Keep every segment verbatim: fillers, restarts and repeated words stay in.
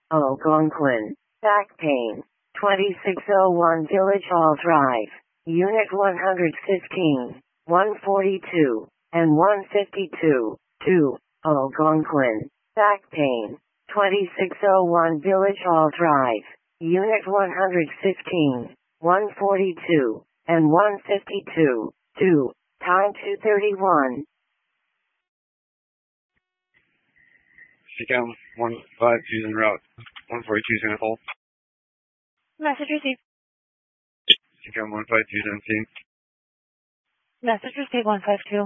Algonquin. Back pain. twenty-six oh one Village Hall Drive. Unit one fifteen, one forty-two, and one fifty-two. two. Algonquin. Back pain. twenty-six oh one Village Hall Drive. Unit one fifteen, one forty-two, and one fifty-two. two. Time two thirty-one. Seacam one five two en route. one forty-two is going to hold. Message received. Seacam one five two is empty. Message received one five two.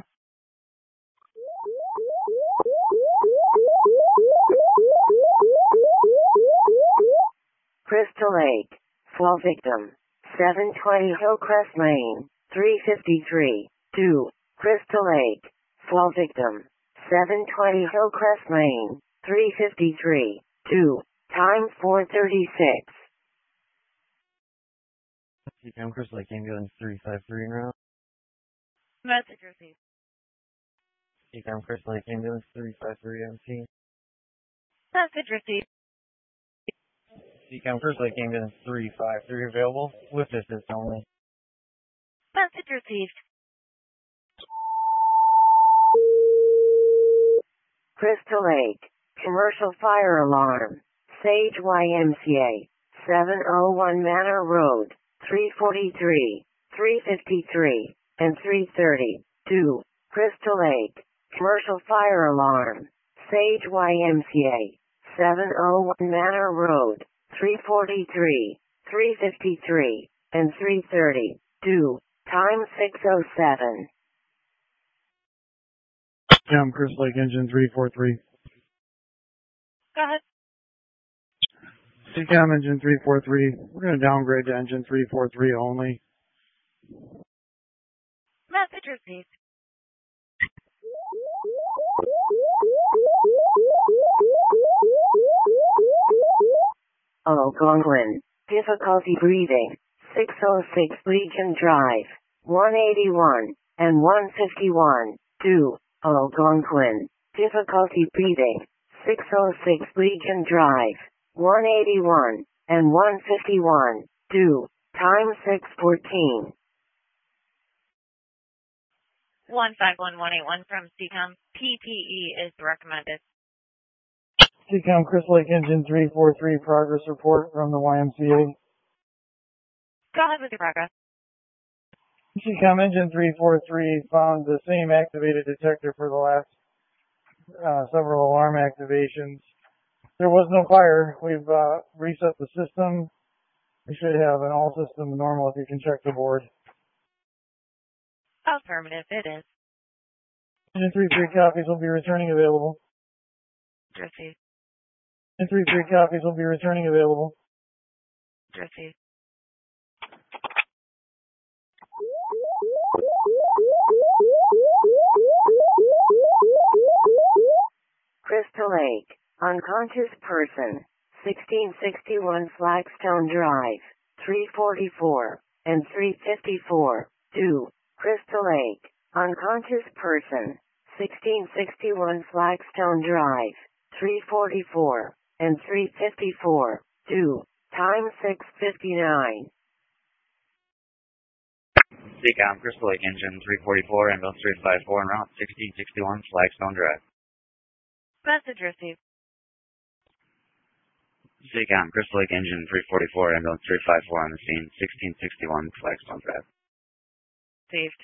Crystal Lake. Fall victim. seven twenty Hillcrest Lane. three fifty-three. two. Crystal Lake. Fall victim. seven twenty Hillcrest Lane. three fifty-three. two. Time four thirty-six. Seacam Crystal Lake Ambulance three five three en route. Message received. Seacam Crystal Lake Ambulance three five three M T. Message received. Seacam Crystal Lake Ambulance three five three available with assist only. Message received. Crystal Lake. Commercial fire alarm. Sage Y M C A. seven oh one Manor Road. three forty-three, three fifty-three, and three thirty. two. Crystal Lake. Commercial fire alarm. Sage Y M C A. seven oh one Manor Road. three forty-three, three fifty-three, and three thirty. two. Time six oh seven. Seacam Crystal Lake Engine three four three. Go ahead. Seacam Engine three four three. We're going to downgrade to Engine three four three only. Message received. Algonquin. Difficulty breathing. six oh six Legion Drive. one eighty-one and one fifty-one. two. Algonquin. Difficulty breathing. six oh six Legion Drive. one eighty-one and one fifty-one. two. Time six fourteen. one five one one eight one from Seacam. P P E is recommended. Seacam Crystal Lake Engine three four three. Progress report from the Y M C A. Go ahead with your progress. Seacam Engine three four three found the same activated detector for the last uh, several alarm activations. There was no fire. We've uh, reset the system. We should have an all system normal if you can check the board. Affirmative, it is. Engine three three copies will be returning available. Received. Engine three three copies will be returning available. Received. Crystal Lake. Unconscious person. sixteen sixty-one Flagstone Drive. three forty-four and three fifty-four. two. Crystal Lake. Unconscious person. sixteen sixty-one Flagstone Drive. three forty-four and three fifty-four. two. Time six fifty-nine. Seacam Crystal Lake Engine three forty-four, ambulance three five four en route, sixteen sixty-one Flagstone Drive. Message received. Seacam Crystal Lake Engine three forty-four, ambulance three five four on the scene, sixteen sixty-one Flagstone Drive. Received.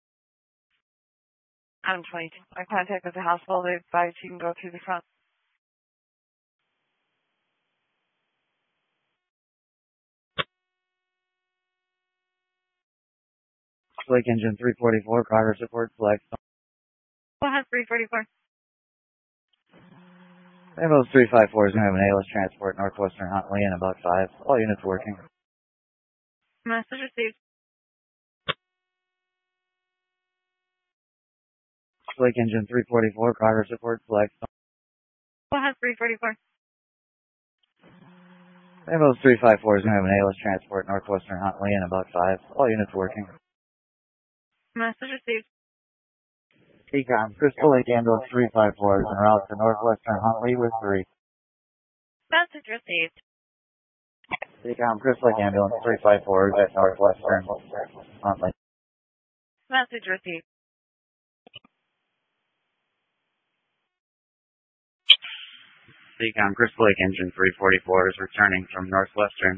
I'm twenty-two. I contact with the hospital. They advise you can go through the front. Crystal Lake Engine three forty-four, progress report, Flagstone. Go ahead, three forty-four. Ambulance three five four is going to have an A L S transport Northwestern Huntley in about five. All units working. Message received. Crystal Lake Engine three forty-four, progress report, Flagstone. Go ahead, three forty-four. Ambulance three five four is going to have an A L S transport Northwestern Huntley in about five. All units working. Message received. Seacom Crystal Lake Ambulance three five four is en route to Northwestern Huntley with three. Message received. Seacom, Crystal Lake Ambulance three five four at Northwestern Huntley. Message received. Seacom, Crystal Lake Engine three forty-four is returning from Northwestern.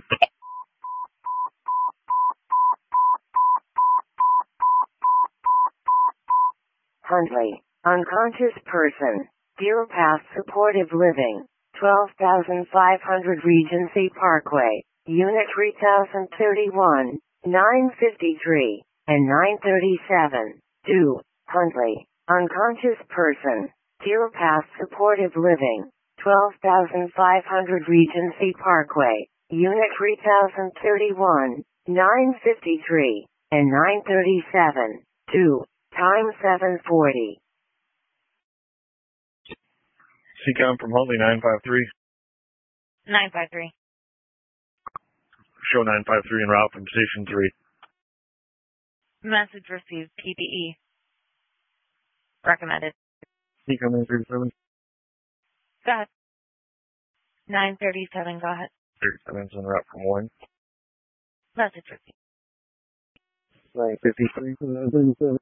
Huntley, unconscious person, Deer Path Supportive Living, twelve thousand five hundred Regency Parkway, Unit three thousand thirty-one, nine fifty-three, and nine thirty-seven. two. Huntley, unconscious person, Deer Path Supportive Living, twelve thousand five hundred Regency Parkway, Unit three thousand thirty-one, nine fifty-three, and nine thirty-seven. two. Time seven forty. Seacom from Huntley nine five three. nine five three. Show nine five three en route from Station three. Message received. P P E. Recommended. Seacom nine thirty-seven. Go ahead. nine thirty-seven, go ahead. thirty-seven's en route from one. Message received. nine fifty-three from nine thirty-seven.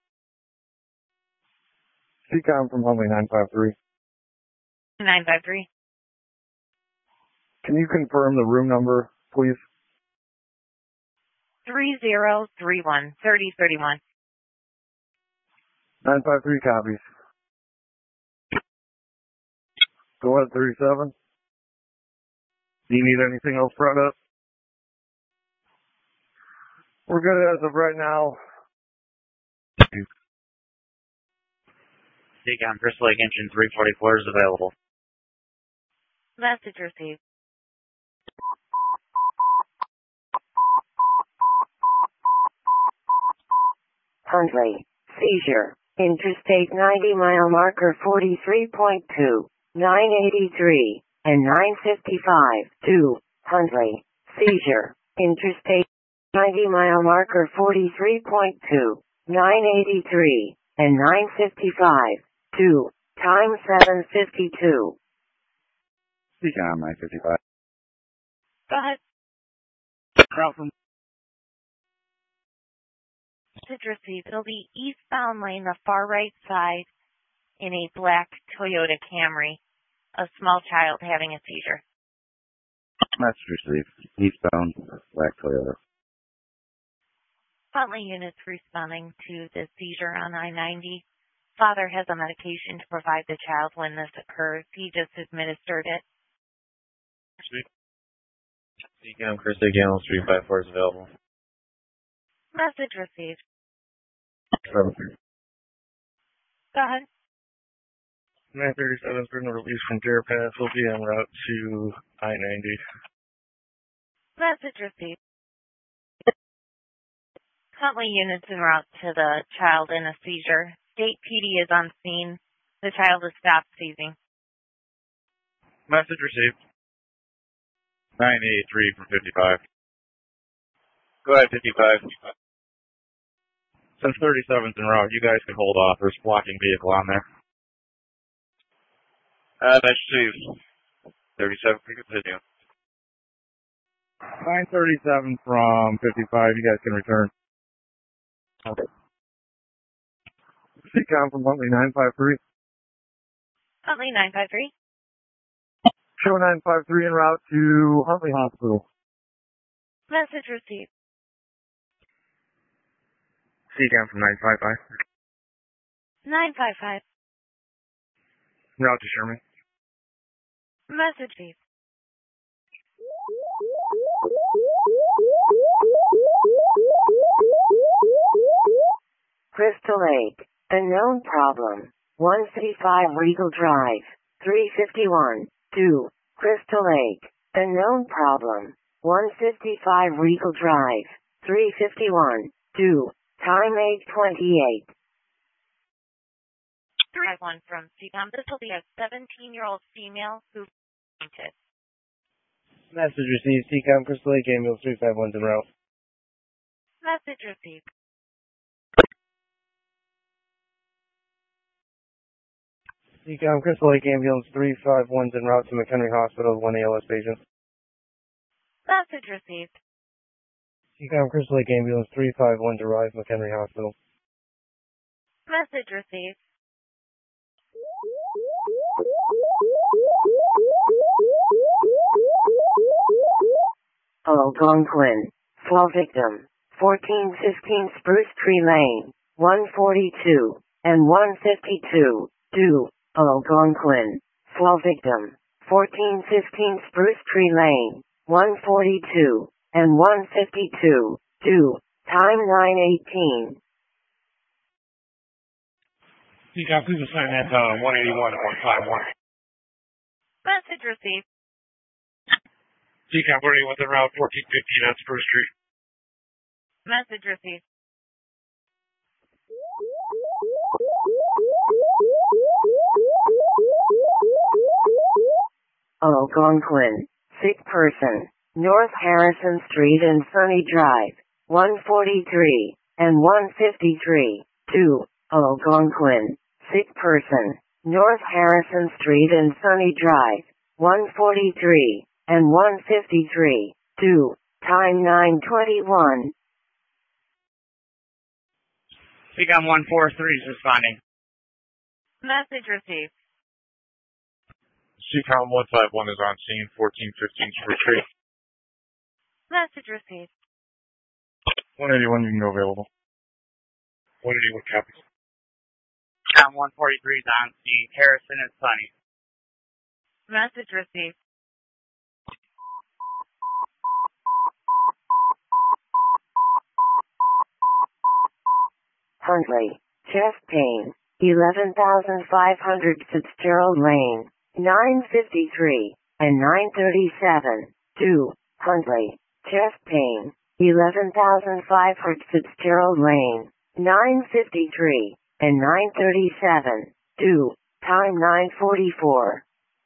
Seacom from Huntley nine five three. nine five three. Can you confirm the room number, please? three zero three one. thirty thirty-one. nine five three copies. Go ahead, thirty-seven. Do you need anything else brought up? We're good as of right now. Seacom, Crystal Lake Engine three forty-four is available. Message received. Huntley, seizure, Interstate ninety mile marker forty-three point two, nine eighty-three, and nine fifty-five. two. Huntley, seizure, Interstate ninety mile marker forty-three point two, nine eighty-three, and nine fifty-five. two. Time seven fifty-two. Seacom nine fifty-five. Go ahead. Route from Message received. It'll be eastbound lane, the far right side, in a black Toyota Camry. A small child having a seizure. Message received. Eastbound, black Toyota. Huntley units responding to the seizure on I ninety. Father has a medication to provide the child when this occurs. He just administered it. Seacom, Crystal Lake Ambulance three five four is available. Message received. seven. Go ahead. nine thirty-seven is been released from Deer Path. Will be en route to I ninety. Message received. Huntley units en route to the child in a seizure. State P D is on scene. The child has stopped seizing. Message received. nine eighty-three from fifty-five. Go ahead, fifty-five. Since thirty-seven's en route, you guys can hold off. There's a blocking vehicle on there. Uh, that's received. thirty-seven, we continue. nine thirty-seven from fifty-five, you guys can return. Okay. Seacom from Huntley nine five three. Huntley nine five three. Show nine five three en route to Huntley Hospital. Message received. Seacom from nine five five. nine five five. Route to Sherman. Message received. Crystal Lake, unknown problem, one fifty-five Regal Drive, three fifty-one. two. Crystal Lake, unknown problem, one fifty-five Regal Drive, three fifty-one. two. Time eight twenty-eight. three one from C COM. This will be a seventeen-year-old female who fainted. Message received. C COM, Crystal Lake Ambulance three five one's en route. Message received. Decom Crystal Lake Ambulance three five one's en route to McHenry Hospital with one A L S patient. Message received. Decom Crystal Lake Ambulance three five one to arrive McHenry Hospital. Message received. Algonquin. Flow victim. fourteen fifteen Spruce Tree Lane. one forty-two and one fifty-two. Due. Algonquin. Flow victim. fourteen fifteen Spruce Tree Lane. one forty-two and one fifty-two. Due. Time nine eighteen. Decom, please assign that uh, one eighty-one at one fifty-one. Message received. Decom, we're with the route fourteen fifteen on Spruce Street. Message received. Algonquin. Sick person. North Harrison Street and Sunny Drive. one forty-three and one fifty-three. Due. Algonquin. Sick person. North Harrison Street and Sunny Drive. one forty-three and one fifty-three. Due. Time nine twenty-one. Decom one four three is responding. Message received. Decom one five one is on scene, fourteen fifteen Spruce Street. Message received. one eighty-one, you can go available. one eighty-one copies. Decom one forty-three is on scene, Harrison and Sunny. Message received. Huntley. Chest pain. eleven thousand five hundred Fitzgerald Lane. nine fifty-three and nine thirty-seven. Due. Huntley. Chest pain. eleven thousand five hundred Fitzgerald Lane. nine fifty-three and nine thirty-seven. Due. Time nine forty-four.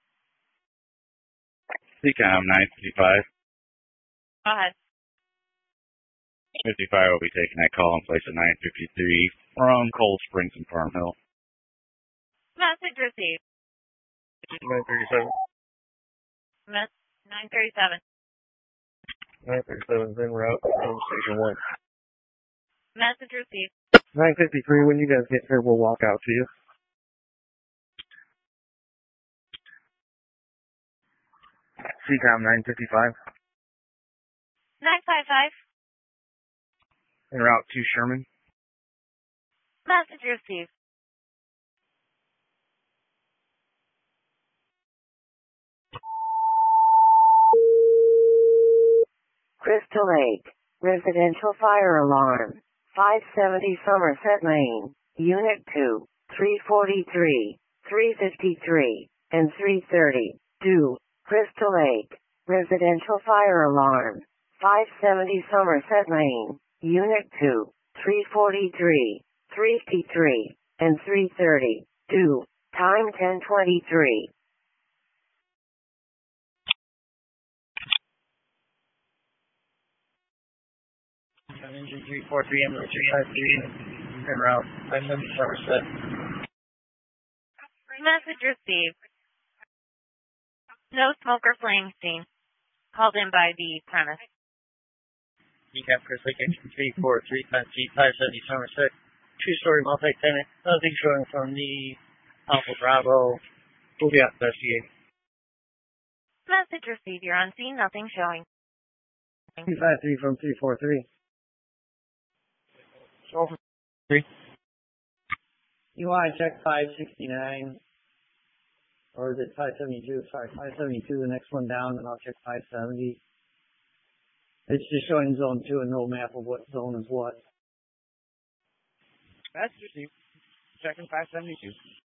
Decom nine fifty-five. Go ahead. fifty-five will be taking that call in place of nine fifty-three from Cold Springs and Farm Hill. Message received. nine thirty-seven. Mess- nine thirty-seven. nine thirty-seven is en route from Station one. Message received. nine fifty-three, when you guys get here, we'll walk out to you. Decom nine fifty-five. nine five five. En route to Sherman. Message received. Crystal Lake. Residential fire alarm. five seventy Somerset Lane. Unit two. three forty-three, three fifty-three, and three thirty. Due. Crystal Lake. Residential fire alarm. five seventy Somerset Lane. Unit two. three forty-three, three fifty-three, and three thirty. Due. Time ten twenty-three. Engine three four three, ambulance three five three, en route. I'm in Somerset. Message received. No smoker fleeing scene. Called in by the premise. Decom Crystal Lake Engine three four three, five seventy Somerset. Two-story multi-tenant. Nothing showing from the Alpha Bravo. We'll be out to investigate. Message received. You're on scene. Nothing showing. two five three from three four three. You want to check five sixty-nine, or is it five seventy-two? Sorry, five seventy-two, the next one down, and I'll check five seventy. It's just showing zone two and no map of what zone is what. That's received. Checking five seventy-two.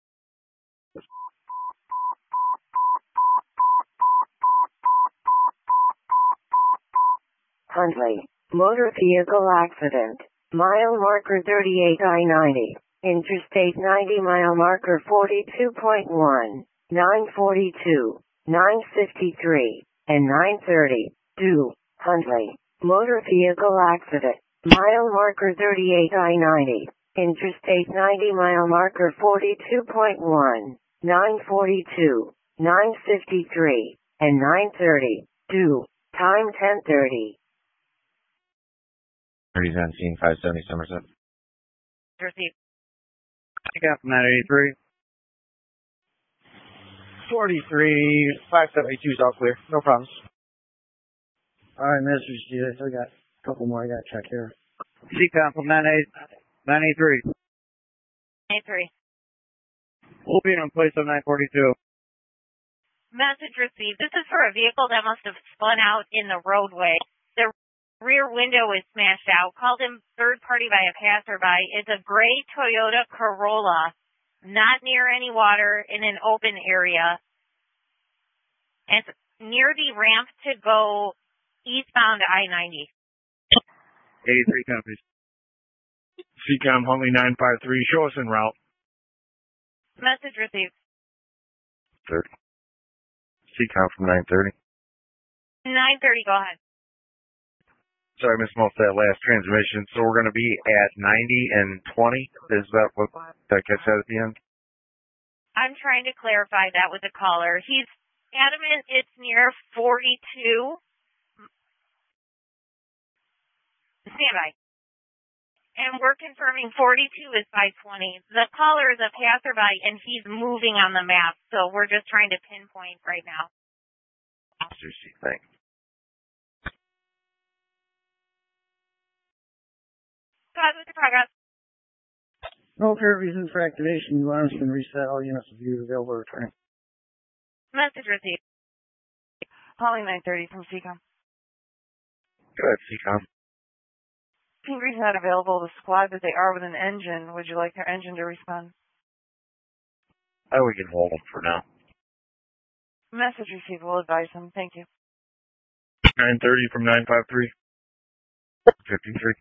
Huntley. Motor vehicle accident. Mile marker thirty-eight I ninety. Interstate ninety mile marker forty-two point one. nine forty-two. nine fifty-three. And nine thirty. Due. Huntley. Motor vehicle accident. Mile marker thirty-eight I ninety. Interstate ninety mile marker forty-two point one. nine forty-two, nine fifty-three, and nine thirty. Due. Time ten thirty. thirty's on scene, five seventy Somerset. Received. Pick up from nine eighty-three. forty-three, five seventy-two is all clear. No problems. Alright, Mister Steve, I still got a couple more I gotta check here. C COM from nine eighty-three. nine three. We'll be in place of nine forty-two. Message received. This is for a vehicle that must have spun out in the roadway. The rear window is smashed out. Called in third party by a passerby. It's a gray Toyota Corolla, not near any water, in an open area. And it's near the ramp to go eastbound I ninety. eighty-three copies. C COM Huntley nine five three, show us en route. Message received. thirty. C COM from nine thirty. nine thirty, go ahead. Sorry, I missed most of that last transmission. So we're going to be at ninety and twenty. Is that what did I catch that at the end? I'm trying to clarify that with the caller. He's adamant it's near forty-two. Stand by. And we're confirming forty-two is five twenty. The caller is a passerby, and he's moving on the map, so we're just trying to pinpoint right now. Susie, thanks. Go ahead with the progress. No apparent reason for activation. The alarm's been reset. All units will be available to return. Message received. Calling nine thirty from C COM. Go ahead, C COM. Pingree not available to squad, but they are with an engine. Would you like their engine to respond? Oh, we can hold them for now. Message received. We'll advise them. Thank you. nine thirty from nine five three. fifty-three.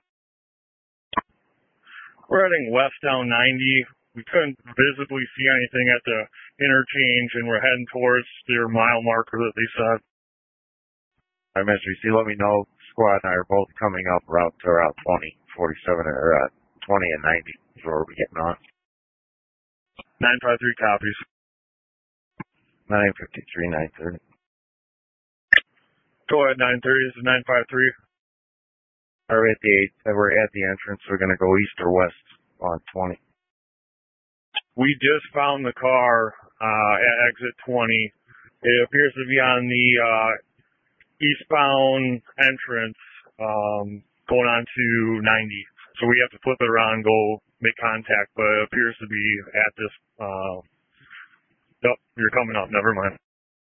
We're heading west down ninety. We couldn't visibly see anything at the interchange, and we're heading towards their mile marker that they said. All right, Mister C, let me know. Squad and I are both coming up route to route twenty, forty-seven, or uh, twenty and ninety is where we're getting on. nine five three copies. nine fifty-three, nine thirty. Go ahead, nine thirty. This is nine five three. All right, at the eight, uh, we're at the entrance. We're going to go east or west on twenty. We just found the car uh, at exit twenty. It appears to be on the uh, eastbound entrance um, going on to ninety. So we have to flip it around and go make contact, but it appears to be at this. Uh, yep, you're coming up. Never mind.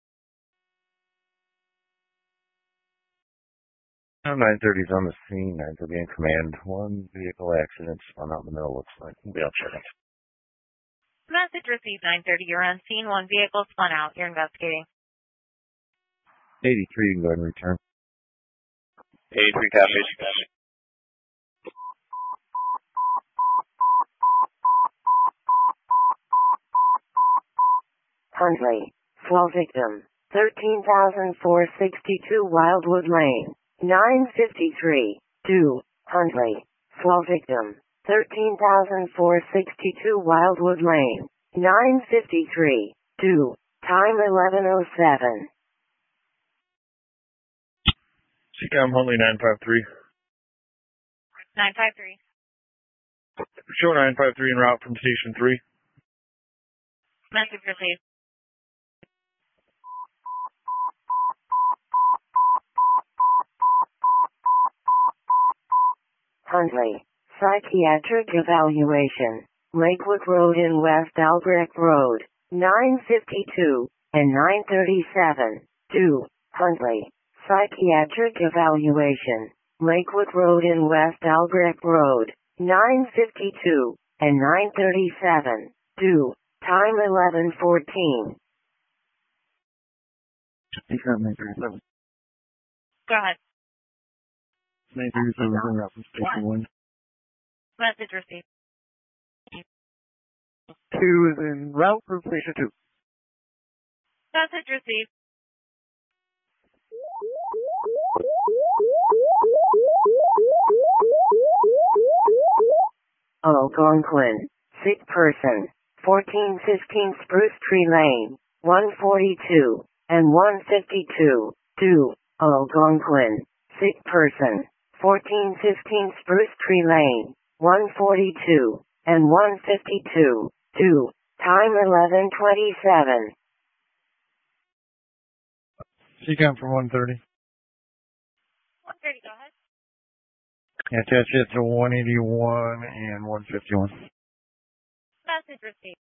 nine thirty's on the scene. nine thirty in command. One vehicle accident spun out in the middle, looks like. We'll be out checking. Message received nine thirty. You're on scene. One vehicle spun out. You're investigating. eighty-three, you can go ahead and return. eighty-three copies. Huntley. Slow victim. thirteen thousand four hundred sixty-two Wildwood Lane. nine fifty-three. Due. Huntley. Slow victim. thirteen thousand four hundred sixty-two Wildwood Lane. nine fifty-three. Due. Time eleven oh seven. C COM Huntley nine five three. nine five three. Show nine five three en route from station three. Message received. Huntley. Psychiatric evaluation. Lakewood Road and West Albrecht Road. nine fifty-two and nine thirty-seven. Due. Huntley. Psychiatric evaluation. Lakewood Road and West Albrecht Road. nine fifty-two and nine thirty-seven. Due. Time eleven fourteen. nine thirty-seven. Go ahead. nine thirty-seven is en route from station one. Message received. Two is en route from station two. Message received. Algonquin. Sick person. fourteen fifteen Spruce Tree Lane, one forty-two, and one fifty-two, two, Algonquin, sick person, fourteen fifteen Spruce Tree Lane, one forty-two, and one fifty-two, two, time eleven twenty-seven. C COM for one thirty. one thirty, go ahead. Attach it to one eighty-one and one fifty-one. Message received.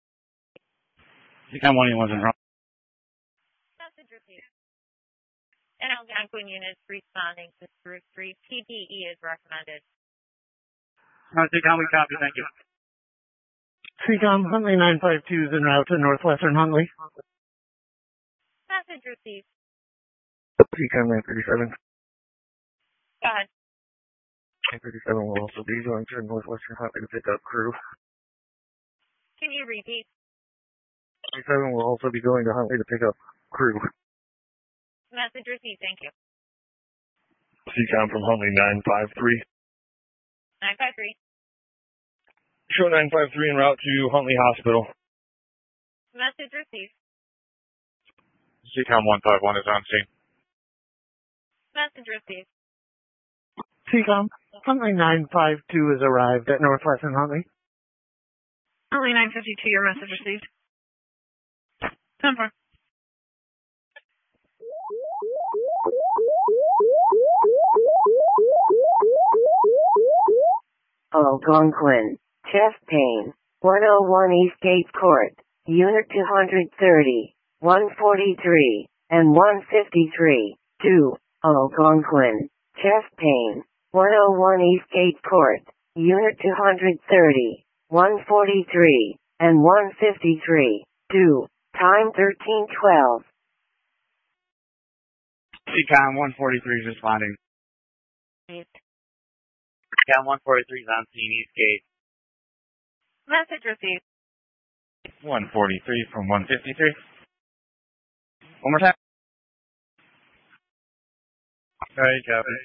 C COM one eighty-one's in front. Message received. And Algonquin units responding to Spruce Street. P P E is recommended. Uh, C COM, we copy, thank you. C COM Huntley nine five two is en route to Northwestern Huntley. Message received. C COM nine thirty-seven. Go ahead. nine thirty-seven will also be going to Northwestern Huntley to pick up crew. Can you repeat? thirty-seven will also be going to Huntley to pick up crew. Message received, thank you. C COM from Huntley nine five three. nine five three. Show nine five three en route to Huntley Hospital. Message received. C COM one five one is on scene. Message received. C COM Huntley nine five two has arrived at Northwestern Huntley. Huntley nine fifty-two, your message received. ten four. Algonquin, chest pain, one oh one Eastgate Court, Unit two thirty, one forty-three, and one fifty-three, two, Algonquin, chest pain, one oh one Eastgate Court, Unit two thirty, one forty-three, and one fifty-three, two, time thirteen twelve. C COM one forty-three is responding. Received. C COM one forty-three is on scene, Eastgate. Message received. one forty-three from one fifty-three. One more time. Alright, copy.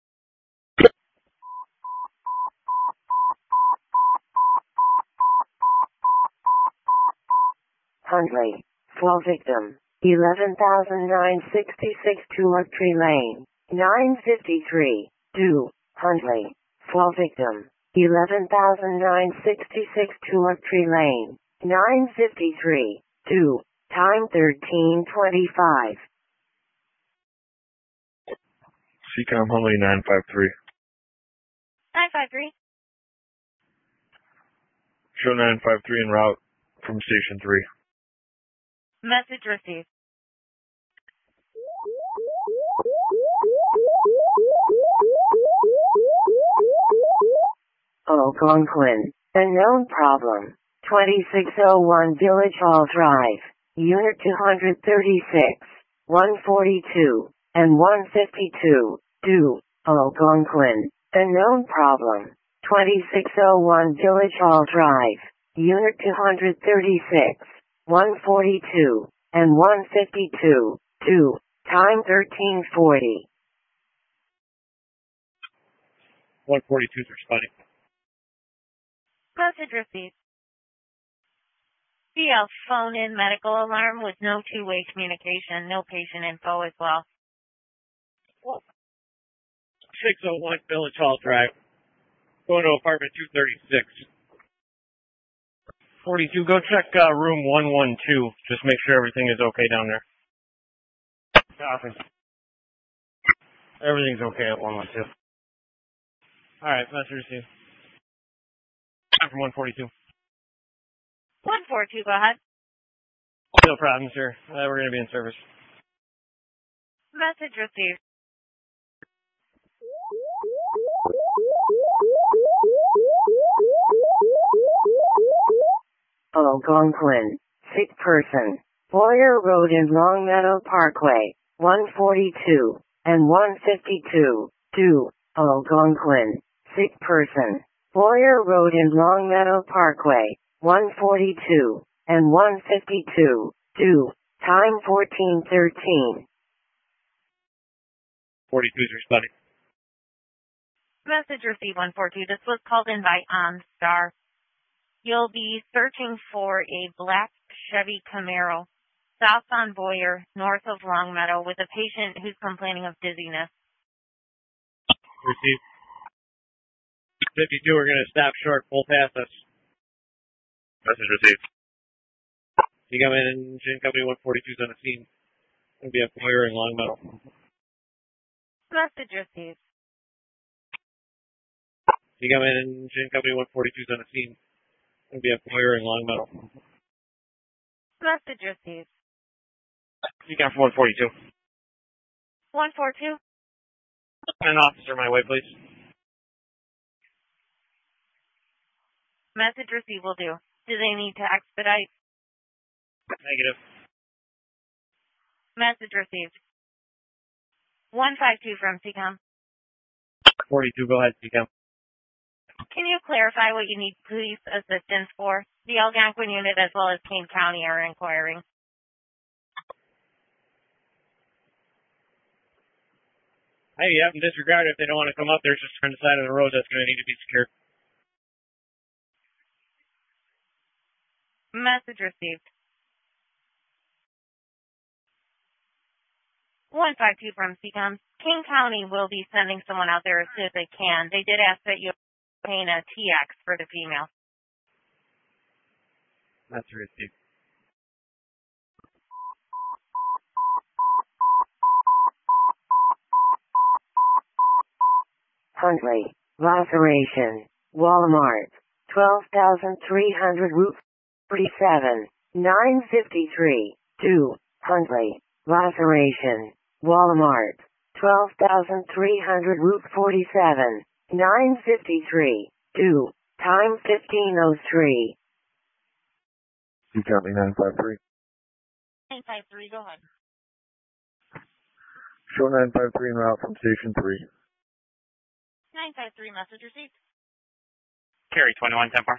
Huntley, fall victim, eleven thousand nine hundred sixty-six Tulip Tree Lane, nine fifty-three, two, Huntley, fall victim, eleven thousand nine hundred sixty-six Tulip Tree Lane, nine fifty-three, two, time thirteen twenty-five. C COM Huntley nine five three. nine five three. Show nine five three en route from Station three. Message received. Algonquin, unknown problem, twenty-six oh one Village Hall Drive, Unit two thirty-six, one forty-two, and one fifty-two, two, Algonquin, unknown problem, twenty-six oh one Village Hall Drive, Unit two thirty-six, one forty-two, and one fifty-two, two, time thirteen forty. one forty-two is responding. Message received. B L phone-in medical alarm with no two-way communication, no patient info as well. six oh one Village Hall Drive. Going to apartment two thirty-six. forty-two, go check uh, room one one two. Just make sure everything is okay down there. Copy. Everything's okay at one one two. Alright, message received. I'm from one forty-two. one four two, go ahead. No problem, sir. Uh, we're going to be in service. Message received. Algonquin, sick person, Boyer Road and Longmeadow Parkway, one forty-two, and one fifty-two, two, Algonquin, sick person, Boyer Road and Longmeadow Parkway, one forty-two, and one fifty-two, two, time fourteen thirteen. forty-two is responding. Message received one four two. This was called in by OnStar. You'll be searching for a black Chevy Camaro, south on Boyer, north of Longmeadow, with a patient who's complaining of dizziness. Received. fifty-two, we're going to stop short, pull past us. Message received. You got an engine company one forty-two's on the scene. It'll be at Boyer and Longmeadow. Message received. You got an engine company one forty-two's on the scene. It'll be at Boyer and Longmeadow. Message received. You got one forty-two. one forty-two. An officer my way, please. Message received will do. Do they need to expedite? Negative. Message received. one fifty-two from C COM. forty-two, go ahead, C COM. Can you clarify what you need police assistance for? The Algonquin unit as well as Kane County are inquiring. Hey, you have them disregarded if they don't want to come up there. It's just turn the side of the road that's going to need to be secured. Message received. one fifty-two from C COM. King County will be sending someone out there as soon as they can. They did ask that you obtain a T X for the female. Message received. Huntley, Laceration, Walmart, twelve thousand three hundred Route forty-seven, nine fifty-three, two, Huntley, Laceration, Walmart, twelve thousand three hundred Route forty-seven, nine fifty-three, two, time fifteen oh three. You got me nine five three. nine five three, go ahead. Show nine five three en route from station three. nine five three, message received. Carry twenty-one Templar.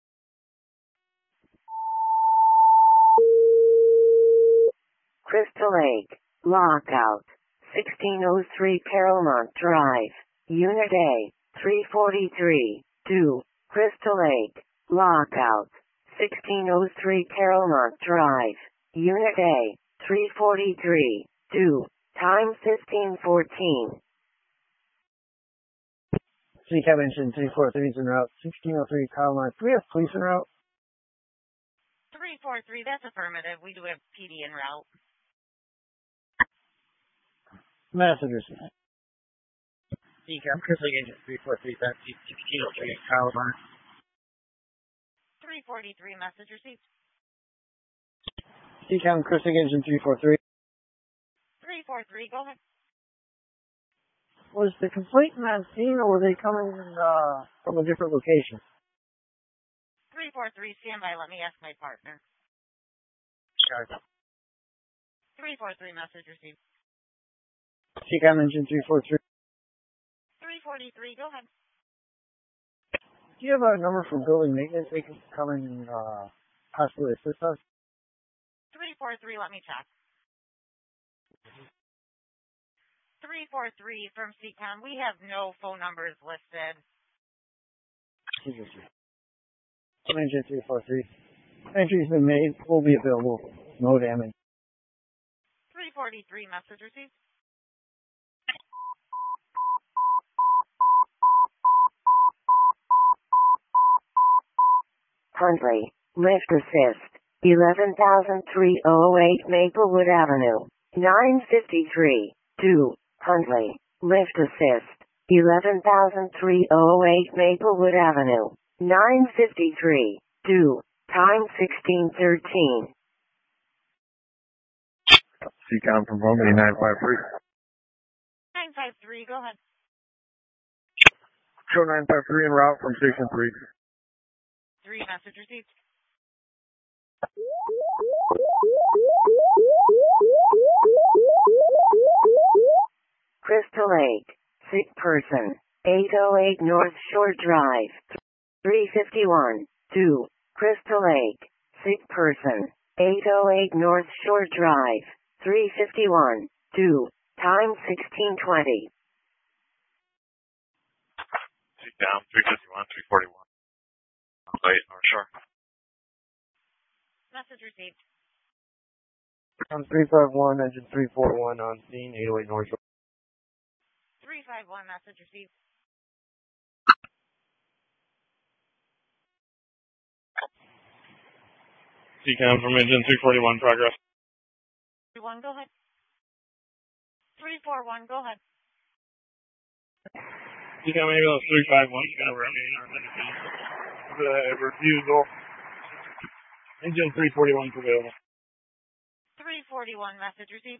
Crystal Lake, Lockout, sixteen oh three Paramount Drive, Unit A, three forty-three, two, Crystal Lake, Lockout, sixteen oh three Paramount Drive, Unit A, three forty-three, two, time fifteen fourteen. C COM engine three forty-three is en route, sixteen oh three Caroline. Do we have police en route? three four three, that's affirmative. We do have P D en route. Message received. C COM, Crystal Engine three forty-three, that's sixteen oh three Caroline. three forty-three, message received. C COM, Crystal Engine three forty-three. three four three, go ahead. Was the complainant on scene or were they coming uh, from a different location? three four three, stand by. Let me ask my partner. Sure. three four three, message received. C COM engine three forty-three. three forty-three, go ahead. Do you have a number for building maintenance? They can come and uh, possibly assist us? three four three, let me check. three four three from C COM. We have no phone numbers listed. Engine three forty-three. Entry's been made. Will be available. No damage. three forty-three, message received. Huntley, lift assist, eleven thousand three oh eight Maplewood Avenue, nine fifty-three, two, Huntley, lift assist, eleven thousand three oh eight Maplewood Avenue, nine fifty-three, two, time sixteen thirteen. C COM from Romney nine five three. nine five three, go ahead. Show nine five three en route from station three. three, message received. Crystal Lake, sick person, eight oh eight North Shore Drive, three fifty-one, two, Crystal Lake, sick person, eight oh eight North Shore Drive, three fifty-one, two, time sixteen twenty. C COM three fifty-one, three forty-one. Wait, North Shore. Message received. I'm three five one, engine three four one on scene, eight oh eight North Shore. three five one, message received. C CAM from engine three forty-one, progress. three one, go ahead. three four one, go ahead. C CAM ambulance three five one, gonna the refusal. Engine three forty-one available. three forty-one, message received.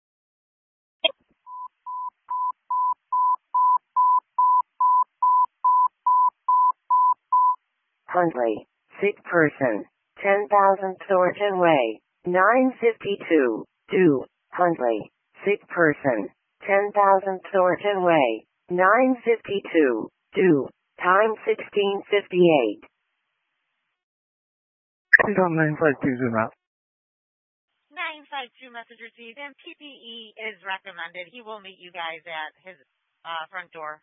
Huntley, sick person, ten thousand Thornton Way, nine fifty-two, due, Huntley, sick person, ten thousand Thornton Way, nine fifty-two, due, time sixteen fifty-eight. nine five two, zoom out. nine five two, message received, and P P E is recommended. He will meet you guys at his uh, front door.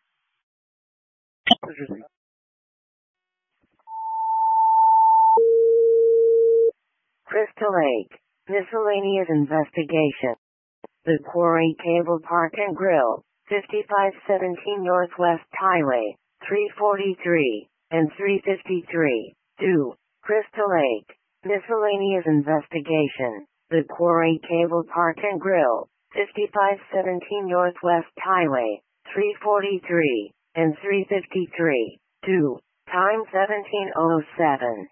Crystal Lake, miscellaneous investigation. The Quarry Cable Park and Grill, fifty-five seventeen Northwest Highway, three forty-three, and three fifty-three, due, Crystal Lake, miscellaneous investigation. The Quarry Cable Park and Grill, fifty-five seventeen Northwest Highway, three forty-three, and three fifty-three, due, time seventeen oh seven.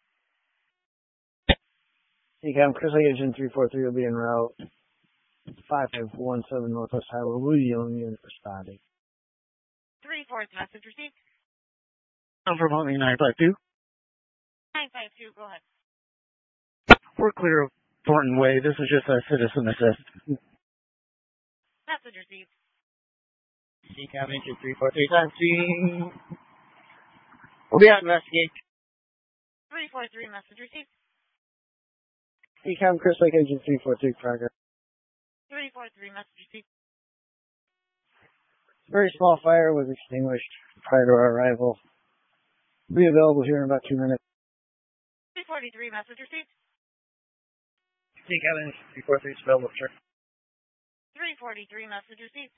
C CAM, Chris Lake engine three four three will be en route. five five one seven Northwest Highway. Will be the only unit responding. three fourth, message received. I'm from Huntley nine five two. nine five two, go ahead. We're clear of Thornton Way. This is just a citizen assist. Message received. C CAM engine three four three on scene. We'll be out investigation. three four three, message received. C CAM, Chris Lake engine three four three, progress. three four three, message received. Very small fire was extinguished prior to our arrival. Be available here in about two minutes. three forty-three, message received. C CAM engine three four three, available, sir. three forty-three, message received.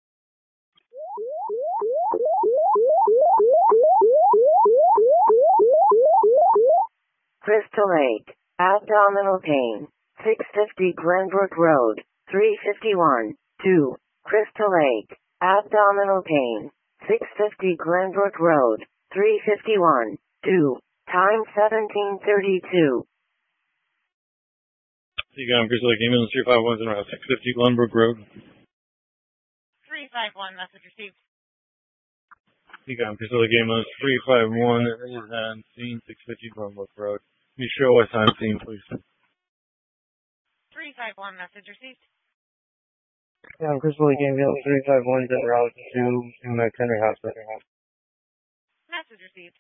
Crystal Lake, abdominal pain, six fifty Glenbrook Road, three fifty-one, two, Crystal Lake, abdominal pain, six fifty Glenbrook Road, three fifty-one, two, time seventeen thirty-two. C CAM, Chris Lake ambulance three five one is en route, six fifty Glenbrook Road. three five one, message received. C CAM, Chris Lake ambulance three five one is on scene, six fifty Glenbrook Road. Can you show us on scene, please? three five one, message received. Yeah, I'm Crystal Lake ambulance three five one is en route to McHenry Hospital. Message received.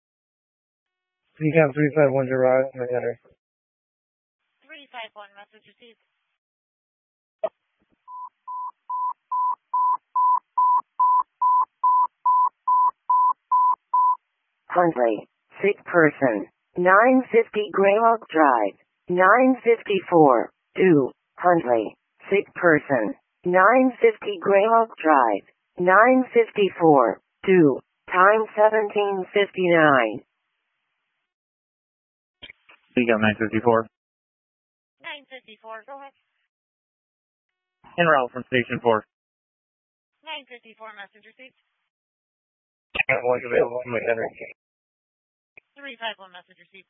C CAM three five one is en route to McHenry. three five one, message received. Huntley, sick person, nine fifty Greylock Drive, nine fifty-four, due, Huntley, sick person, nine fifty Greylock Drive, nine fifty-four, due, time seventeen fifty-nine. C CAM nine fifty-four. nine fifty-four, go ahead. En route from station four. nine fifty-four, message received. One available from McHenry. three five one, message received.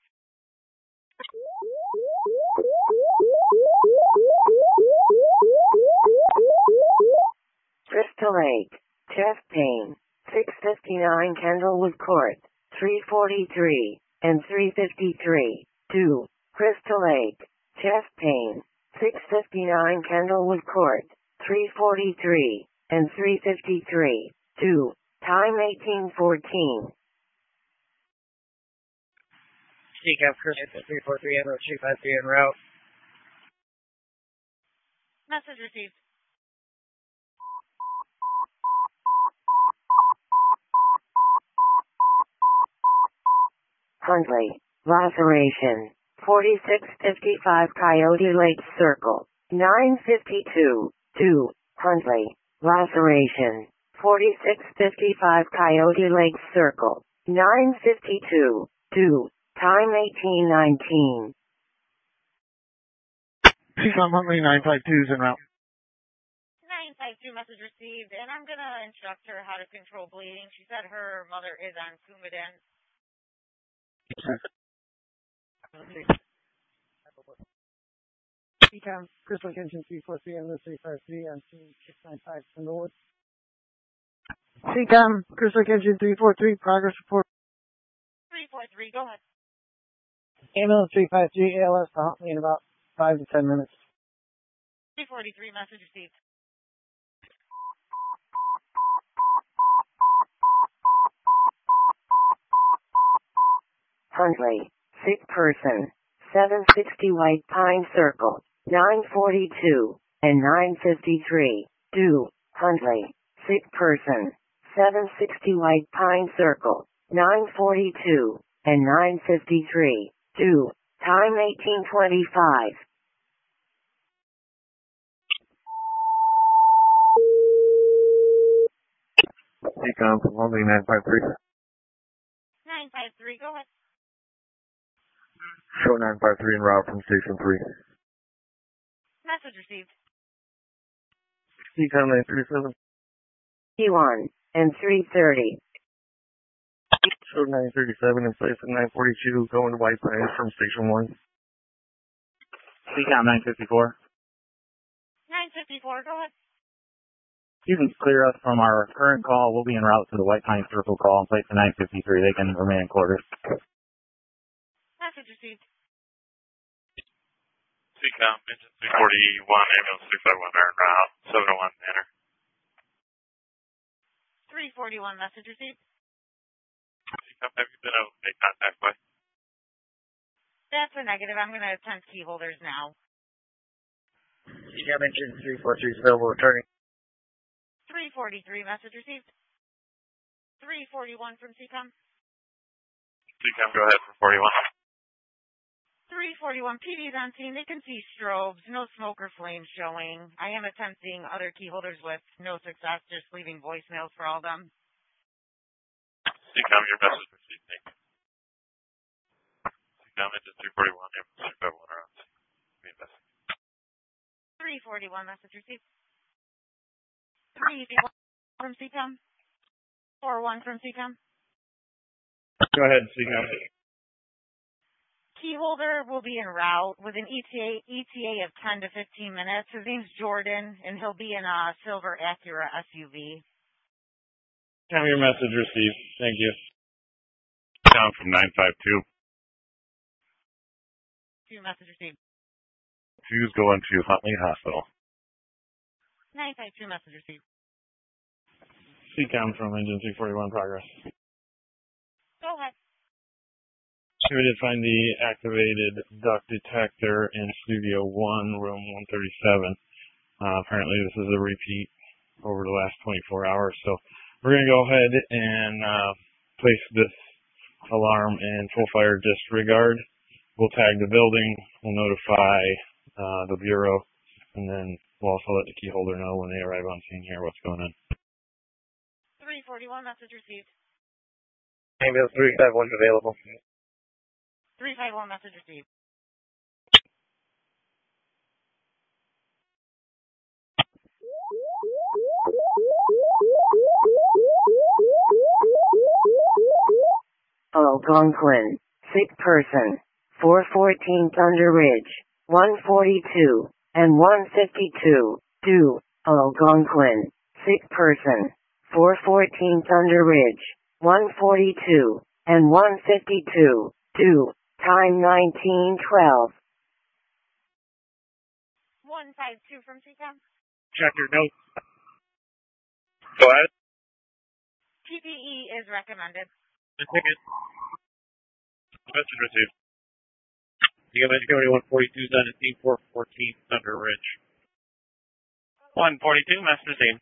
Crystal Lake, chest pain, six fifty-nine Kendallwood Court, three forty-three, and three fifty-three, due, Crystal Lake, chest pain, six fifty-nine Kendallwood Court, three forty-three, and three fifty-three, due, time eighteen fourteen. C CAM, Chris Lake three four three, en route, three five three en route. Message received. Huntley, laceration, forty-six fifty-five Coyote Lake Circle, nine fifty-two, two, Huntley, laceration, forty-six fifty-five Coyote Lake Circle, nine fifty-two, two, time eighteen nineteen. Seacom Huntley nine five two is en route. nine five two message received, and I'm going to instruct her how to control bleeding. She said her mother is on Coumadin. Seacom, Crystal Lake Engine three four three, M three five three, on scene six nine five, Norwood. Seacom, Crystal Lake Engine three four three, progress report. three four three, go ahead. Ambulance three five three, A L S to Huntley in about five to ten minutes. three forty-three, message received. Huntley, sick person, seven sixty White Pine Circle, nine forty-two, and nine fifty-three, do, Huntley, sick person, seven sixty White Pine Circle, nine forty-two, and nine fifty-three, do, time eighteen twenty-five. Seacom from Huntley nine five three. nine five three, go ahead. Show nine five three en route from Station three. Message received. Seacom nine three seven. T one, and three thirty. Show nine thirty-seven in place of nine forty-two going to White Pines from Station one. Seacom nine fifty-four. nine fifty-four, go ahead. You can clear us from our current call. We'll be en route to the White Pine Circle call in place of nine fifty-three. They can remain in quarters. Message received. Seacom, engine three forty-one, ambulance three five one, are en route, seven oh one Manor. three forty-one, message received. Seacom, have you been able to make contact with? That's a negative. I'm going to attempt key holders now. Seacom engine three four three is available returning. three forty-three, message received. three forty-one from Seacom. Seacom, go ahead for forty-one. three forty-one, P D's on scene. They can see strobes, no smoke or flame showing. I am attempting other key holders with no success, just leaving voicemails for all of them. Seacom, your message received. Thank you. Seacom, engine three forty-one, ambulance three five one, are on scene. Be investigated. three forty-one, message received. three forty-one from Seacom. four one from Seacom. Go ahead, Seacom. Key holder will be en route with an E T A E T A of ten to fifteen minutes. His name's Jordan, and he'll be in a silver Acura S U V. Have your message received. Thank you. Seacom from nine five two. Two message received. Two's going to Huntley Hospital. nine five two message received. Seacom from engine three forty-one, progress. Go ahead. We did find the activated duct detector in Studio one, room one thirty-seven. Uh, apparently this is a repeat over the last twenty-four hours. So we're going to go ahead and uh, place this alarm in full fire disregard. We'll tag the building. We'll notify uh, the Bureau. And then we'll also let the key holder know when they arrive on scene here what's going on. three forty-one message received. Ambulance three five one available. three five one message received. Algonquin, sick person, four fourteen Thunder Ridge, one forty-two, and one fifty-two, do, Algonquin, sick person, four fourteen Thunder Ridge, one forty-two, and one fifty-two, do, time nineteen twelve. one five two from Seacom. Check your notes. Go ahead. P P E is recommended. Ticket. Message received. You got Magic one forty-two on the scene, four fourteen Thunder Ridge. one forty-two, message received.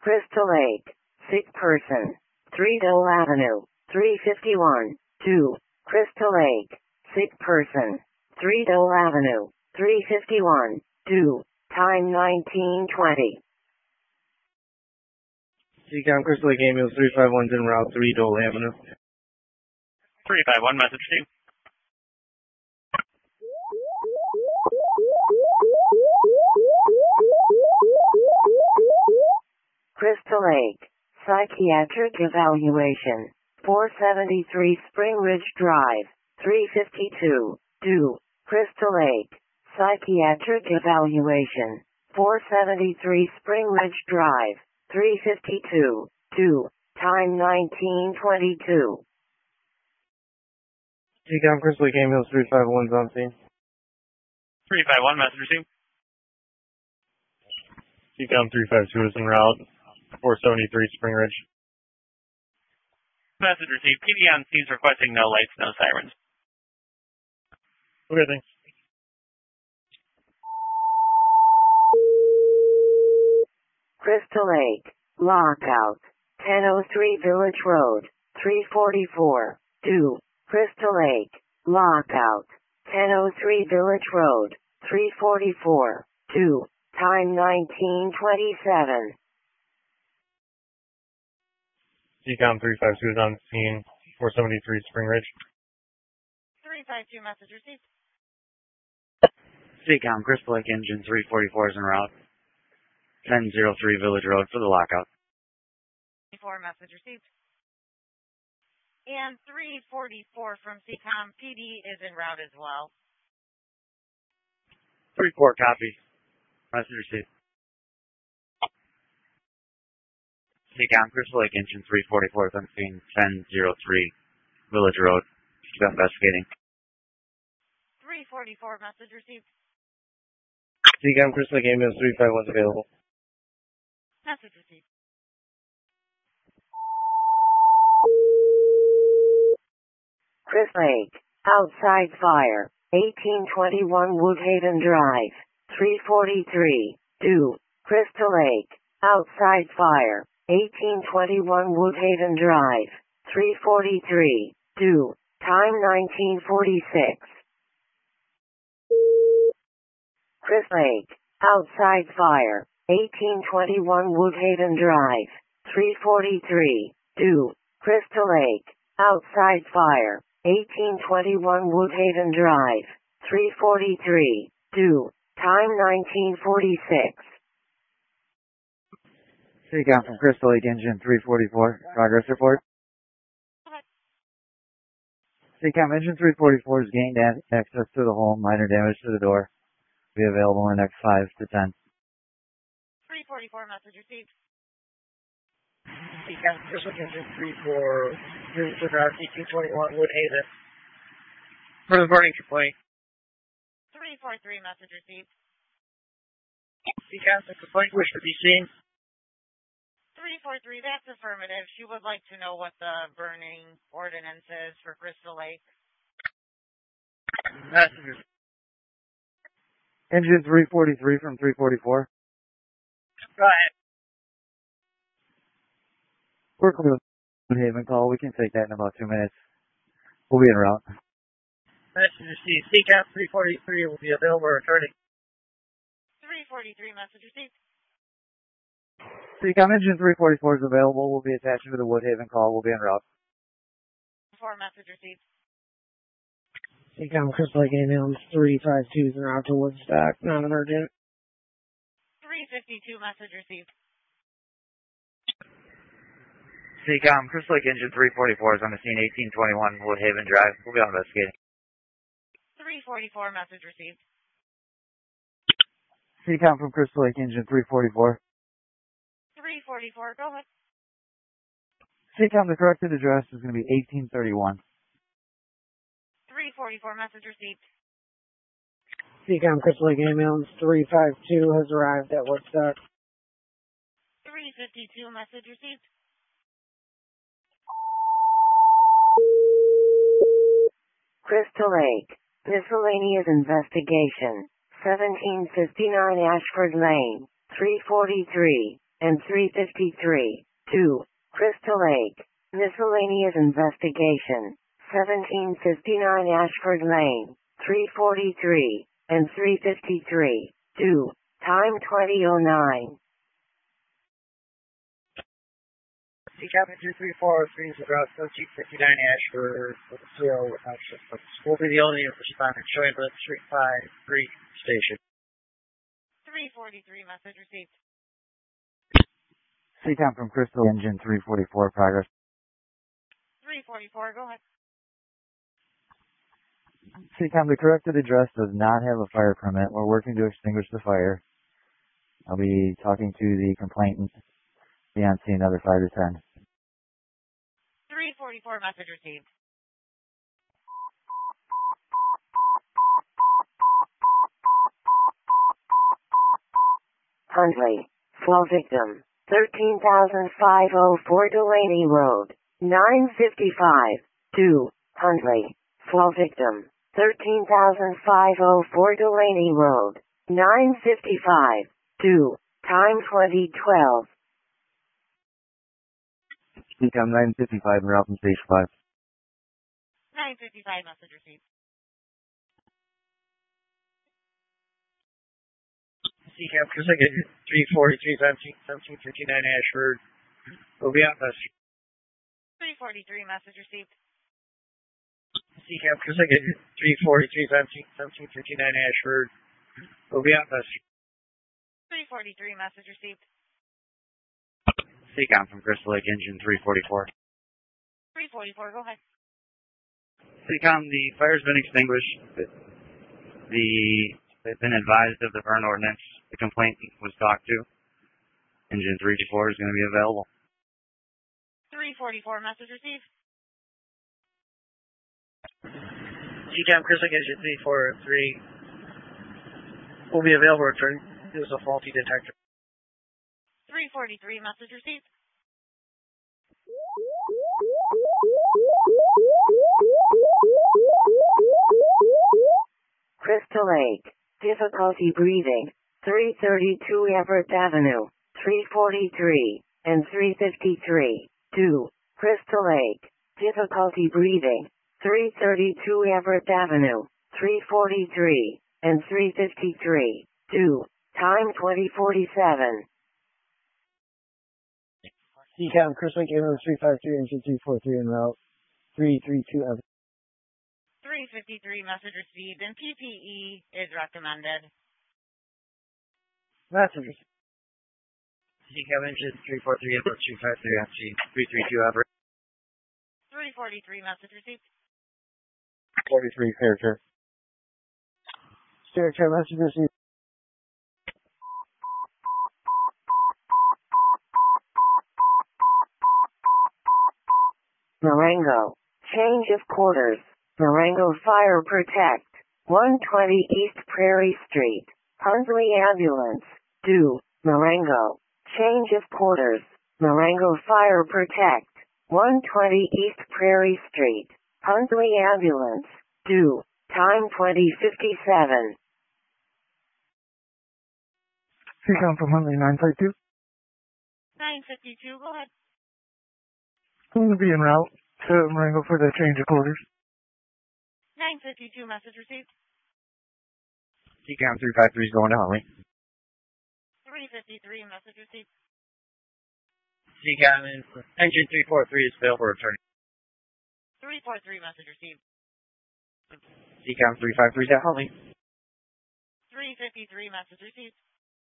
Crystal Lake, sick person. three Dole Avenue, three fifty-one, two. Crystal Lake, sick person. three Dole Avenue, three fifty-one, two. Time nineteen twenty. C COM Crystal Lake Ambulance three five one's en route, three Dole Avenue. three five one, message received. Crystal Lake, psychiatric evaluation. four seventy-three Spring Ridge Drive, three fifty-two, two. Crystal Lake, psychiatric evaluation. four seventy-three Spring Ridge Drive, three fifty-two, two. Time nineteen twenty-two. C COM Crystal Lake Ambulance three five one's on scene. three five one, message received. C COM three five two is en route, four seventy-three Spring Ridge. Message received. P D on scenes requesting no lights, no sirens. Okay, thanks. Crystal Lake, lockout. ten oh three Village Road, three forty-four, two. Crystal Lake, lockout. ten oh three Village Road, three forty-four, two. Time nineteen twenty-seven. C COM three five two is on scene, four seventy-three Spring Ridge. three five two, message received. C COM Crystal Lake Engine three forty-four is en route, ten oh three Village Road for the lockout. four, message received. And three forty-four from C COM P D is en route as well. three four copy. Message received. C COM Crystal Lake Engine three forty-four is on scene, ten oh three Village Road. Keep investigating. three forty-four, message received. C COM Crystal Lake Ambulance three five one's available. Message received. Crystal Lake, outside fire, eighteen twenty-one Woodhaven Drive, three forty-three, two. Crystal Lake, outside fire, eighteen twenty-one Woodhaven Drive, three forty-three, two. Time nineteen forty-six. Crystal Lake, outside fire, eighteen twenty-one Woodhaven Drive, three forty-three, two. Crystal Lake, outside fire, eighteen twenty-one Woodhaven Drive, three forty-three, two. Time nineteen forty-six. C COM from Crystal Lake Engine three forty-four. Progress report. C COM Engine three forty-four has gained access to the home. Minor damage to the door. Be available in the next five to ten. three forty-four, message received. C COM Crystal Lake Engine three four, eighteen twenty-one Woodhaven. For the burning complaint. three forty-three, message received. C COM, the complaint wish to be seen. three forty-three, that's affirmative. She would like to know what the burning ordinance is for Crystal Lake. Messages. Engine three forty-three from three forty-four. Go ahead. We're clear. Woodhaven call. We can take that in about two minutes. We'll be en route. Message received. C COM three forty-three will be available returning. three forty-three, message received. C COM Engine three forty-four is available. We'll be attaching to the Woodhaven call. We'll be en route. four, message received. C COM Crystal Lake Ambulance three five two is en route to Woodstock. Non-emergent. three fifty-two, message received. C COM Crystal Lake Engine three forty-four is on the scene, eighteen twenty-one Woodhaven Drive. We'll be on investigating. three forty-four, message received. C COM from Crystal Lake Engine three forty-four. three forty-four, go ahead. C COM, the corrected address is going to be eighteen thirty-one. three forty-four, message received. C COM Crystal Lake Ambulance three five two has arrived at Woodstock. three fifty-two, message received. Crystal Lake, miscellaneous investigation, seventeen fifty-nine Ashford Lane, three forty-three, and three fifty-three. two. Crystal Lake. Miscellaneous investigation. seventeen fifty-nine Ashford Lane. three forty-three, and three fifty-three. two. Time twenty oh nine. C Captain two three four three is address seventeen fifty-nine Ashford with a zero action. Will be the only respondent showing the Street five three station. three forty-three, message received. C COM from Crystal Engine three forty-four, progress. three forty-four, go ahead. C COM, the corrected address does not have a fire permit. We're working to extinguish the fire. I'll be talking to the complainant. Be on scene another five to ten. three forty-four, message received. Huntley. Flow victim. thirteen thousand five oh four Delaney Road. nine fifty-five. two. Huntley. Flow victim. thirteen thousand five oh four Delaney Road. nine fifty-five. two. Time twenty twelve. C COM nine fifty-five and route from station five. nine fifty-five, message received. C CAP three forty-three seventeen seventeen fifty-nine Ashford. Will be on bus. three forty-three, message received. C CAP three forty-three seventeen seventeen fifty-nine Ashford. Will be on bus. three forty-three, message received. C COM from Crystal Lake Engine three forty-four. three forty-four, go ahead. C COM, the fire's been extinguished. The, they've been advised of the burn ordinance. The complaint was talked to. Engine three forty-four is going to be available. three forty-four, message received. C CAM Crystal Engine three forty-three will be available to return. It was a faulty detector. three forty-three, message received. Crystal Lake. Difficulty breathing. three thirty-two Everett Avenue. three forty-three, and three fifty-three. two. Crystal Lake. Difficulty breathing. three thirty-two Everett Avenue. three forty-three, and three fifty-three. two. Time twenty forty-seven. C CAM Crystal Lake Avenue three fifty-three Engine three forty-three en route three thirty-two Everett. three fifty-three, message received, and P P E is recommended. Messengers. C CAM Engine three forty-three Everett two fifty-three F G three thirty-two Everett. three forty-three, message received. forty-three, character. Character, message received. Marengo. Change of quarters. Marengo Fire Protect. one twenty East Prairie Street. Huntley Ambulance. two. Marengo. Change of quarters. Marengo Fire Protect. one twenty East Prairie Street. Huntley Ambulance. two. Time twenty fifty-seven. C COM from Huntley nine fifty-two. nine fifty-two, go ahead. Going to be en route to Marengo for the change of quarters. nine fifty-two, message received. C COM three fifty-three is going to Huntley. three fifty-three, message received. C CAM Engine three forty-three is available for return. three forty-three, message received. C COM three fifty-three is at Huntley. three fifty-three, message received.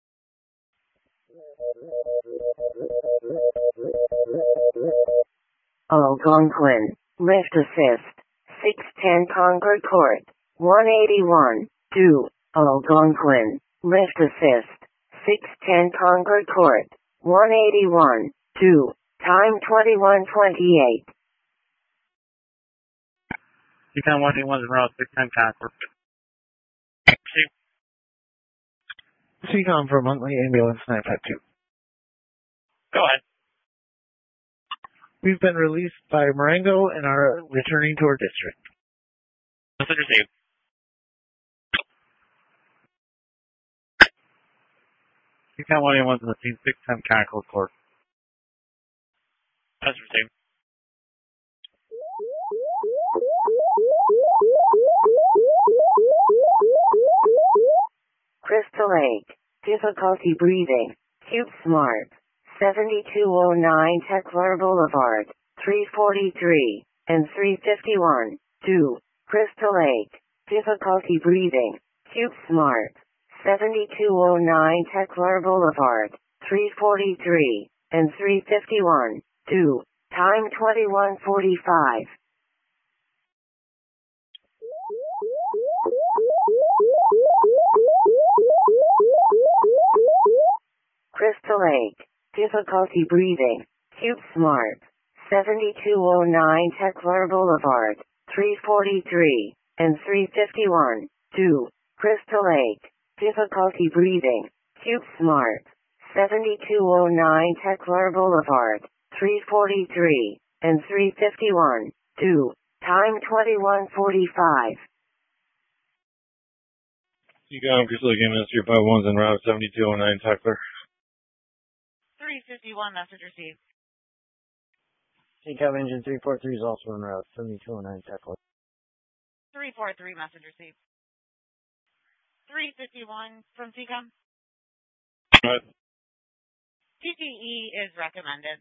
Algonquin. Lift assist. six ten Concord Court. one eighty-one. two. Algonquin. Lift assist. six ten Concord Court. one eighty-one. two. Time twenty-one twenty-eight. C COM one eighty-one is en route six ten Concord. C COM from Huntley Ambulance nine fifty-two. Go ahead. We've been released by Marengo and are returning to our district. Message received. Seacom one eighty-one's in the scene, six ten Conical Court. That's received. Crystal Lake, difficulty breathing, Cube Smart, seventy-two oh nine Techler Boulevard, three forty-three, and three fifty-one, two, Crystal Lake, difficulty breathing, Cube Smart, seventy-two oh nine Techler Boulevard, three forty-three, and three fifty-one, two, time twenty-one forty-five. Crystal Lake, difficulty breathing, Cube Smart, seventy-two oh nine Techler Boulevard, three forty-three, and three fifty-one, two, Crystal Lake, difficulty breathing, Cube Smart, seventy-two oh nine Techler Boulevard, three forty-three, and three fifty-one, two, time twenty-one forty-five. Seacom, Crystal Lake, ambulance three five one's en route, seventy-two oh nine Techler. three fifty-one, message received. Seacom engine three four three is also en route, seventy-two oh nine Techler. three four three, message received. three fifty-one from Seacom. What? T T E is recommended.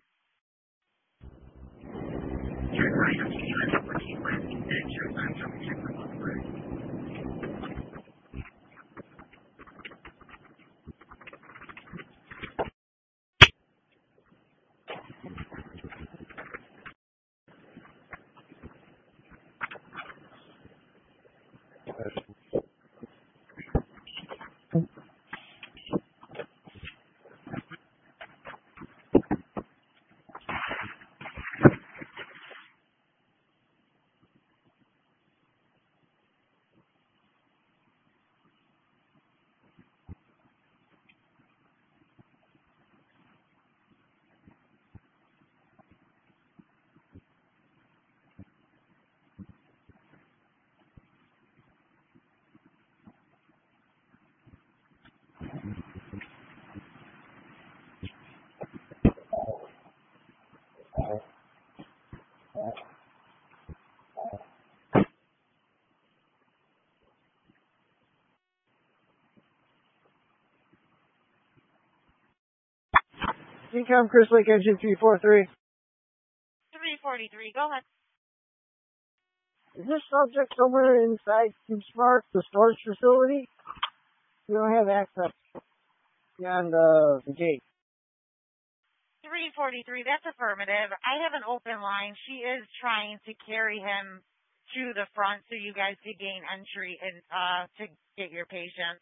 Seacom Crystal Lake engine three four three. three forty-three, go ahead. Is this subject somewhere inside Cube Smart, the storage facility? We don't have access beyond uh, the gate. three forty-three, that's affirmative. I have an open line. She is trying to carry him to the front so you guys could gain entry and uh to get your patient.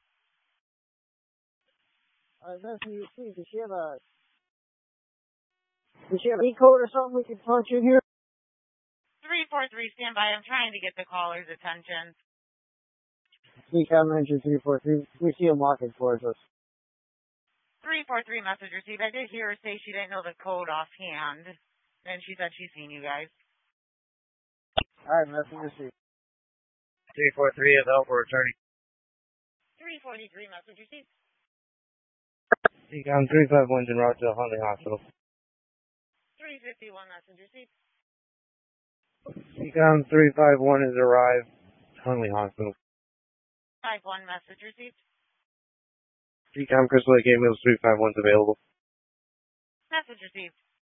Uh, that's what you see. Does she have a Does she have an E-code or something we can punch in here? three forty-three, stand by. I'm trying to get the caller's attention. Seacom engine three four three. We see him walking towards us. three forty-three, message received. I did hear her say she didn't know the code offhand, and she said she's seen you guys. Alright, message received. three four three is out for attorney. three forty-three, message received. Seacom three five one's en route to Huntley Hospital. three fifty-one, message received. Seacom three five one has arrived at Huntley Hospital. five one, message received. Seacom Crystal Lake ambulance three five one's available. Message received.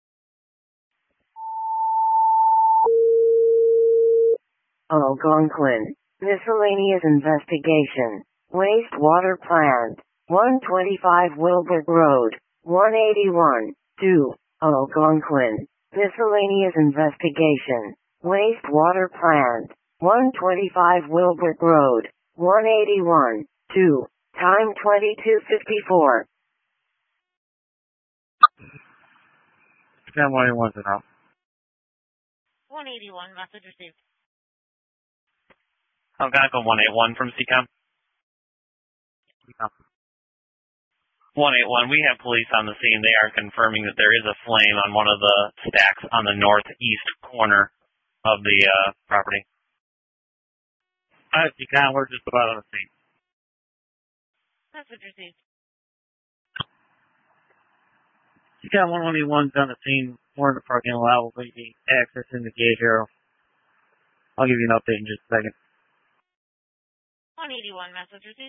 Algonquin, miscellaneous investigation, wastewater plant, one twenty-five Wilbert Road, one eighty-one, two, Algonquin, miscellaneous investigation, wastewater plant, one twenty-five Wilbert Road, one eighty-one, two, time twenty-two fifty-four. Seacom one eighty-one's en route. one eighty-one, message received. Algonquin one eighty-one from Seacom. one eighty-one, we have police on the scene. They are confirming that there is a flame on one of the stacks on the northeast corner of the uh, property. Alright, Seacom, we're just about on the scene. Message received. You got one twenty-one's on the scene. We're in the parking lot. We'll be accessing the gate here. I'll give you an update in just a second. one eighty-one, message received.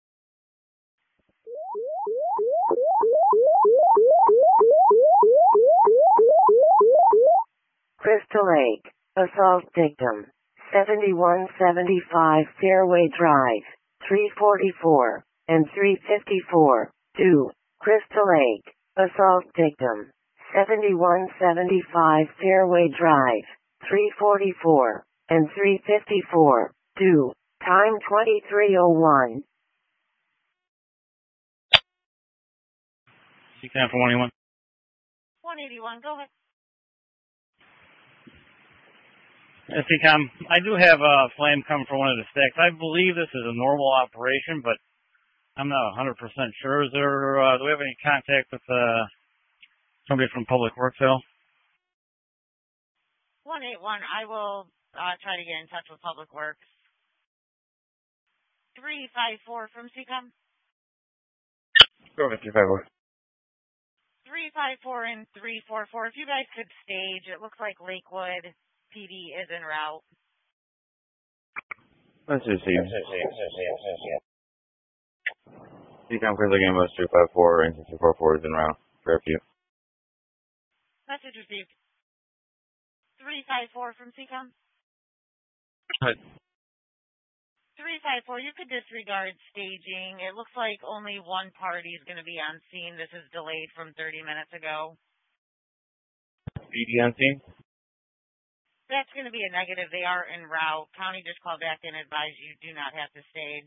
Crystal Lake, assault victim, seventy-one seventy-five Fairway Drive, three forty-four and three fifty-four, two, Crystal Lake, assault victim, seventy-one seventy-five Fairway Drive, three forty-four and three fifty-four, two, time twenty-three oh one. C CAM for one eighty-one. one eighty-one, go ahead. Uh, C CAM, I do have a flame coming from one of the stacks. I believe this is a normal operation, but I'm not one hundred percent sure. Is there, uh, do we have any contact with uh, somebody from Public Works at all? one eighty-one, I will uh, try to get in touch with Public Works. three five four from C CAM. Go ahead, three five four. three five four and three four four. If you guys could stage, it looks like Lakewood P D is en route. Let's just see. C CAM Crystal Game was two five four and two four four is en route. Grab you. Message received. three five four from C CAM. Good. three five four, you could disregard staging. It looks like only one party is going to be on scene. This is delayed from thirty minutes ago. P D on scene? That's going to be a negative. They are en route. County just called back and advised you do not have to stage.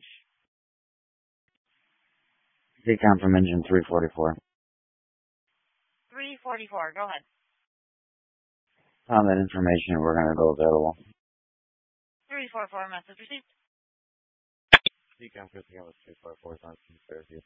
C CAM from engine three forty-four. three forty-four, go ahead. Found that information. We're going to go available. three four four, message received. C CAM Crystal Game was two five four is on scene. Fairview.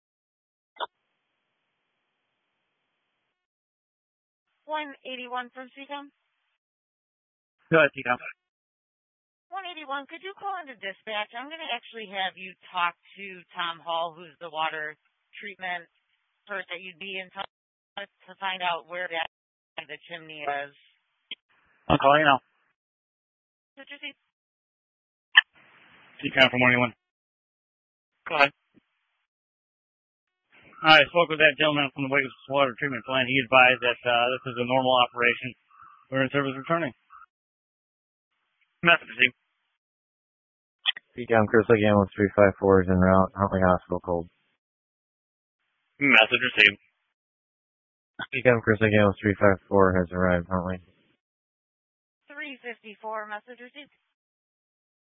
one eighty-one from C CAM. Go ahead, C CAM. one eighty-one, could you call into dispatch? I'm going to actually have you talk to Tom Hall, who's the water treatment person that you'd be in touch with to find out where that the chimney is. I'll call you now. Did you see? C CAM from one eighty-one. Go ahead. I spoke with that gentleman from the wastewater treatment plant. He advised that uh, this is a normal operation. We're in service returning. Message received. C CAM Crystal Game was three five four is en route. Huntley Hospital cold. Message received. C CAM Crystal Game was three five four has arrived. Huntley. three fifty-four, message received.